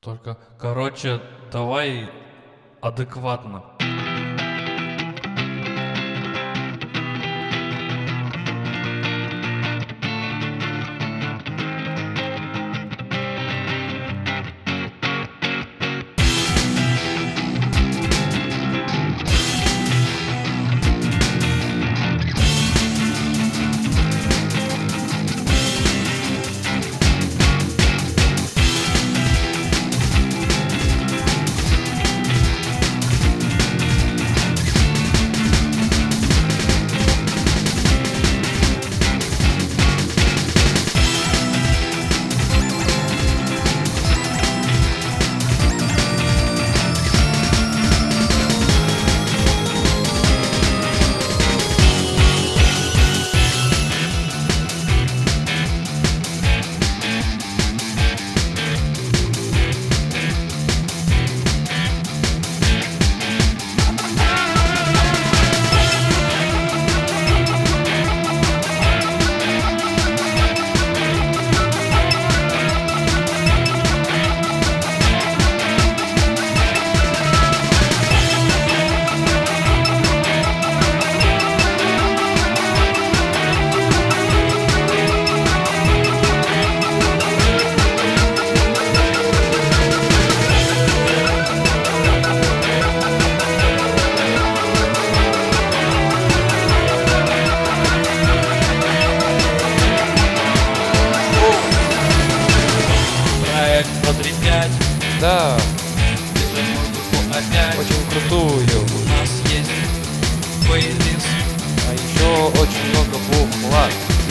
Только, короче, давай адекватно. Да, Держим музыку опять. очень крутую. У нас есть плейлист. А еще очень много бухла.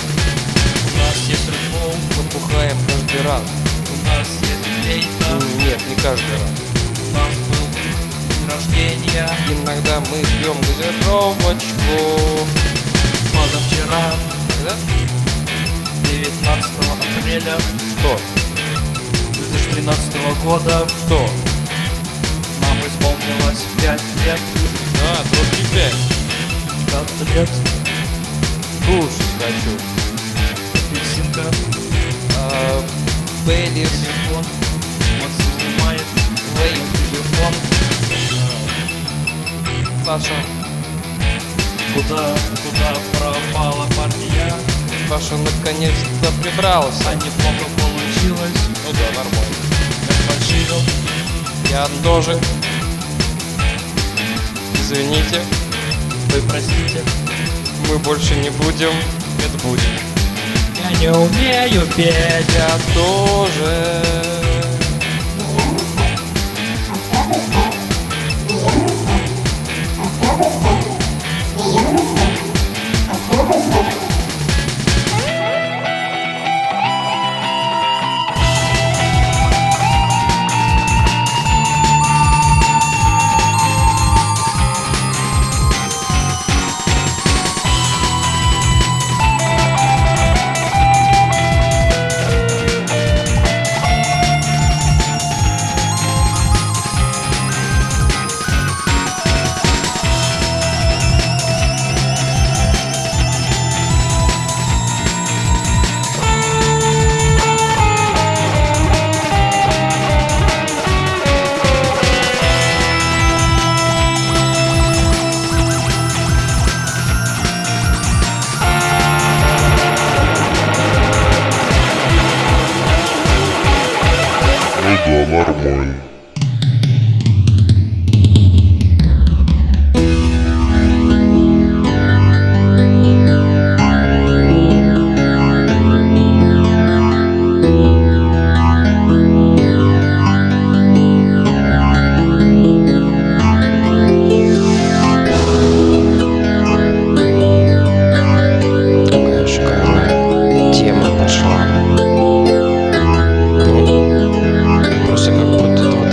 У нас есть рифмом. Мы бухаем каждый раз. У нас есть флейта. Нет, не каждый раз. У нас был день рождения. Иногда мы пьем газировочку. Позавчера, Когда? 19 апреля Что? 2013 года, Что? нам исполнилось 5 лет. А, 25. 5 лет. Кушать хочу. Апельсинка. Бейлис. Телефон. Максим снимает. Телефон. Саша. Куда пропала партия? Саша наконец-то прибрался. А неплохо получилось. Ну да, нормально. Я фальшивил. Я тоже. Извините, Вы простите. мы больше не будем. Это будет. Я не умею петь. Я тоже. Ну да, нормально. Какая шикарная тема пошла. Просто как будто это вот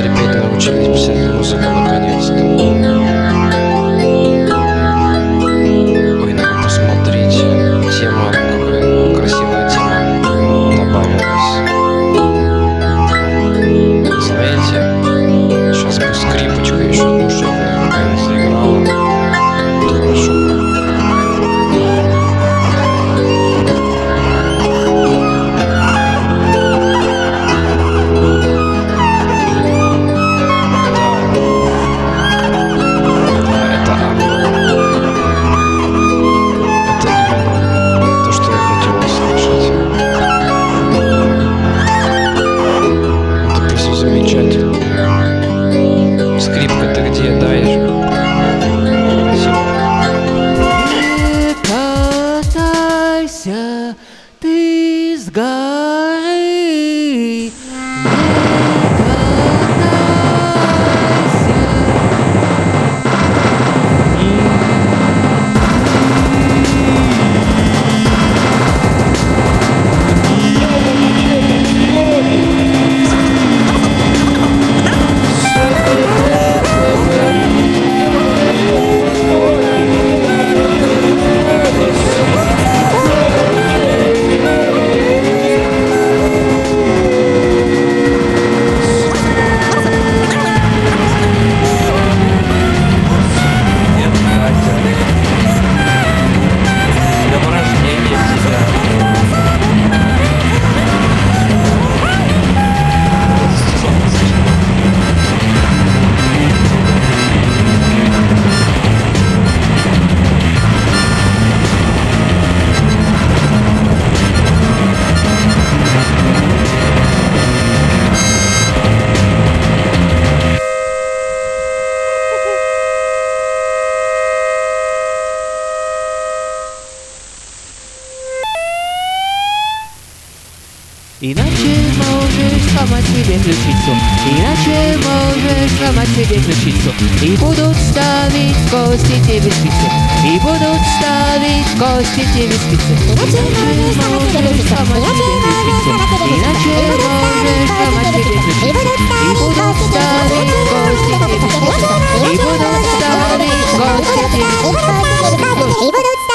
сломать себе ключицу, иначе можешь сломать себе ключицу. И будут ставить кости тебе спицы, и будут ставить кости тебе спицы. Иначе можешь сломать себе ключицу, иначе можешь сломать себе ключицу. И будут ставить кости тебе спицы, и будут ставить кости тебе спицы.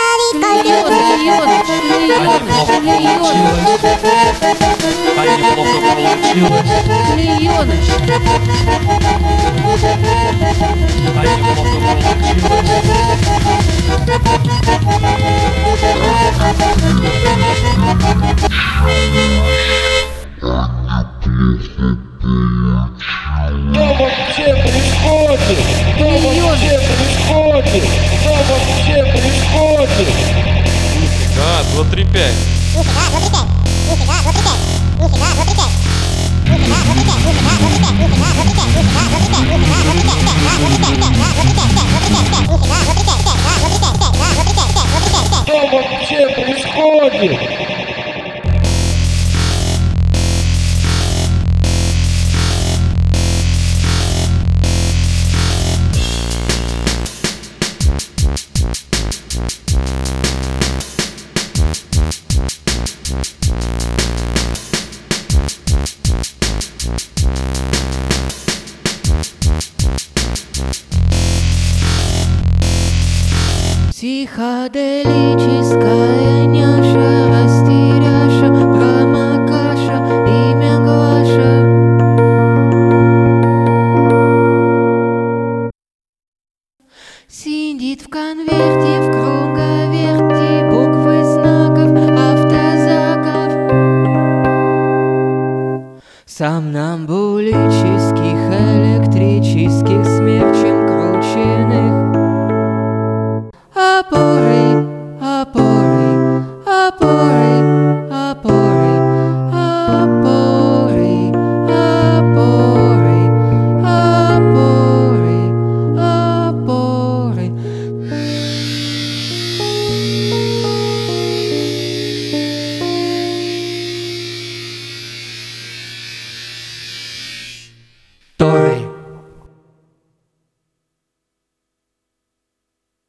А неплохо получилось. Клеёныч. А неплохо получилось. Что вообще происходит? Что вообще происходит? Что вообще происходит? Да, 2, 3, 5. Что вообще происходит? Психоделическая няша, растеряша, промокаша, имя Глаша. Сидит в конверте, в круговерти, буквы знаков, автозаков. Сомнамбулических, электрических смерчем.